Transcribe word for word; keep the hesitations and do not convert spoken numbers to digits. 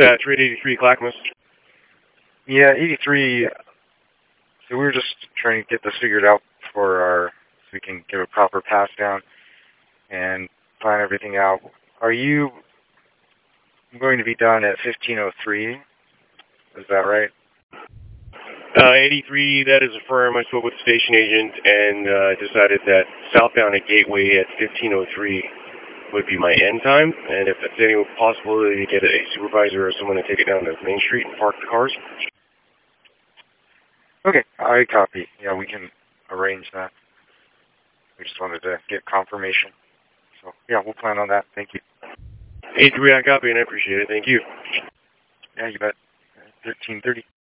Yeah, Trade eighty-three, Clackamas. Yeah, eighty-three. So we were just trying to get this figured out for our, so we can give a proper pass down and plan everything out. Are you going to be done at fifteen oh three? Is that right? Uh, eighty-three, that is affirmed. I spoke with the station agent and uh, decided that southbound at Gateway at fifteen oh three would be my end time, and if there's any possibility to get a supervisor or someone to take it down to Main Street and park the cars. Okay, I copy. Yeah, we can arrange that. We just wanted to get confirmation. So, yeah, we'll plan on that. Thank you. eighty-three, I copy, and I appreciate it. Thank you. Yeah, you bet. thirteen thirty.